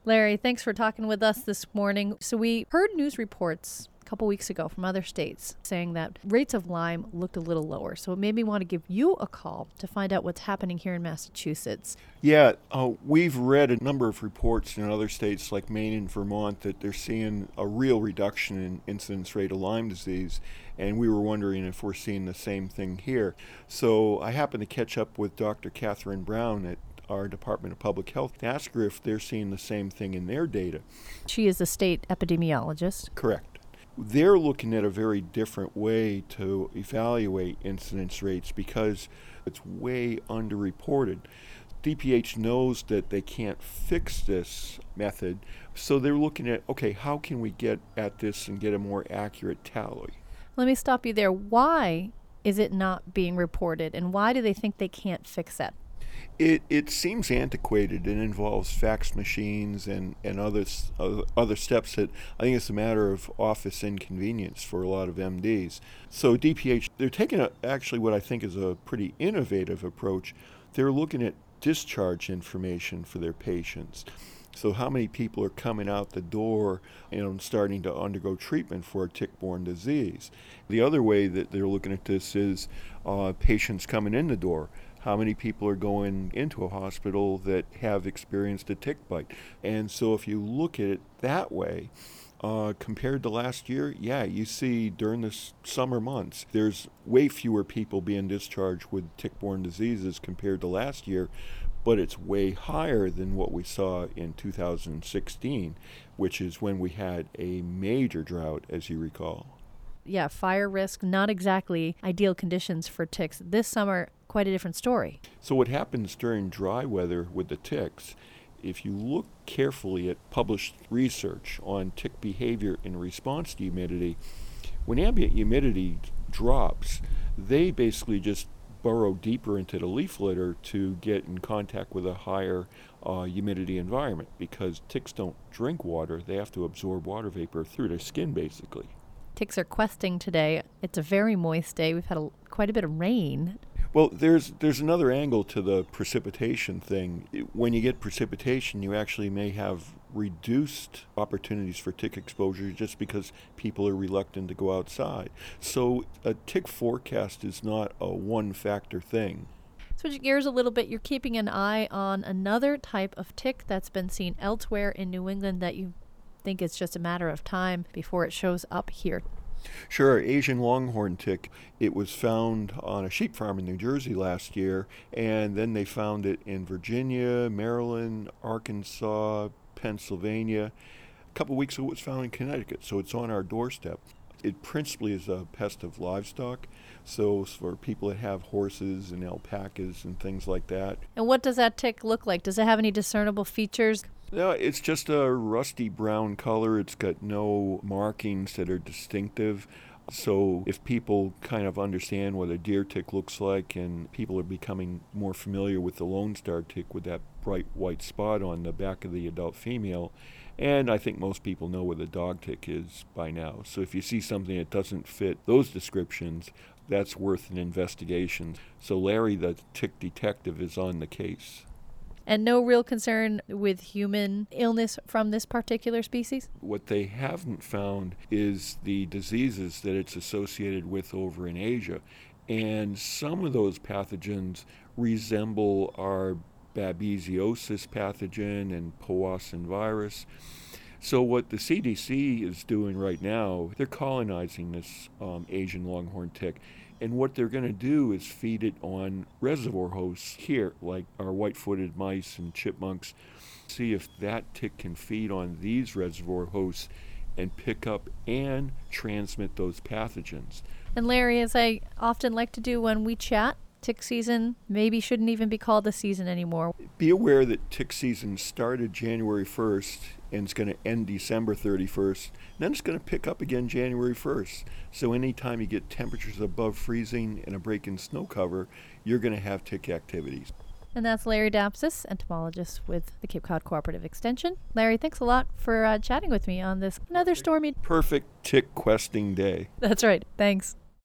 Larry, thanks for talking with us this morning. So we heard news reports a couple weeks ago from other states saying that rates of Lyme looked a little lower. So it made me want to give you a call to find out what's happening here in Massachusetts. Yeah, we've read a number of reports in other states like Maine and Vermont that they're seeing a real reduction in incidence rate of Lyme disease, and we were wondering if we're seeing the same thing here. So I happened to catch up with Dr. Catherine Brown at our Department of Public Health to ask her if they're seeing the same thing in their data. She is a state epidemiologist. Correct. They're looking at a very different way to evaluate incidence rates because it's way underreported. DPH knows that they can't fix this method, so they're looking at, okay, how can we get at this and get a more accurate tally? Let me stop you there. Why is it not being reported, and why do they think they can't fix it? It seems antiquated and involves fax machines and other steps that I think it's a matter of office inconvenience for a lot of MDs. So DPH, they're taking actually what I think is a pretty innovative approach. They're looking at discharge information for their patients. So how many people are coming out the door and starting to undergo treatment for a tick-borne disease? The other way that they're looking at this is patients coming in the door. How many people are going into a hospital that have experienced a tick bite? And so if you look at it that way, compared to last year, yeah, you see during the summer months, there's way fewer people being discharged with tick-borne diseases compared to last year, but it's way higher than what we saw in 2016, which is when we had a major drought, as you recall. Yeah, fire risk, not exactly ideal conditions for ticks. This summer, quite a different story. So what happens during dry weather with the ticks, if you look carefully at published research on tick behavior in response to humidity, when ambient humidity drops, they basically just burrow deeper into the leaf litter to get in contact with a higher humidity environment because ticks don't drink water. They have to absorb water vapor through their skin, basically. Ticks are questing today. It's a very moist day. We've had quite a bit of rain. Well, there's another angle to the precipitation thing. When you get precipitation, you actually may have reduced opportunities for tick exposure just because people are reluctant to go outside. So a tick forecast is not a one-factor thing. Switching gears a little bit, you're keeping an eye on another type of tick that's been seen elsewhere in New England that you think it's just a matter of time before it shows up here. Sure, Asian longhorn tick. It was found on a sheep farm in New Jersey last year, and then they found it in Virginia, Maryland, Arkansas, Pennsylvania. A couple weeks ago it was found in Connecticut, so it's on our doorstep. It principally is a pest of livestock, so for people that have horses and alpacas and things like that. And what does that tick look like? Does it have any discernible features? No, it's just a rusty brown color. It's got no markings that are distinctive. So if people kind of understand what a deer tick looks like, and people are becoming more familiar with the Lone Star tick with that bright white spot on the back of the adult female, and I think most people know what a dog tick is by now. So if you see something that doesn't fit those descriptions, that's worth an investigation. So Larry, the tick detective, is on the case. And no real concern with human illness from this particular species? What they haven't found is the diseases that it's associated with over in Asia. And some of those pathogens resemble our babesiosis pathogen and Powassan virus. So what the CDC is doing right now, they're colonizing this Asian longhorn tick. And what they're going to do is feed it on reservoir hosts here, like our white-footed mice and chipmunks, see if that tick can feed on these reservoir hosts and pick up and transmit those pathogens. And Larry, as I often like to do when we chat, tick season maybe shouldn't even be called the season anymore. Be aware that tick season started January 1st and it's going to end December 31st. Then it's going to pick up again January 1st. So anytime you get temperatures above freezing and a break in snow cover, you're going to have tick activities. And that's Larry Dapsis, entomologist with the Cape Cod Cooperative Extension. Larry, thanks a lot for chatting with me on this another stormy... Perfect tick questing day. That's right. Thanks.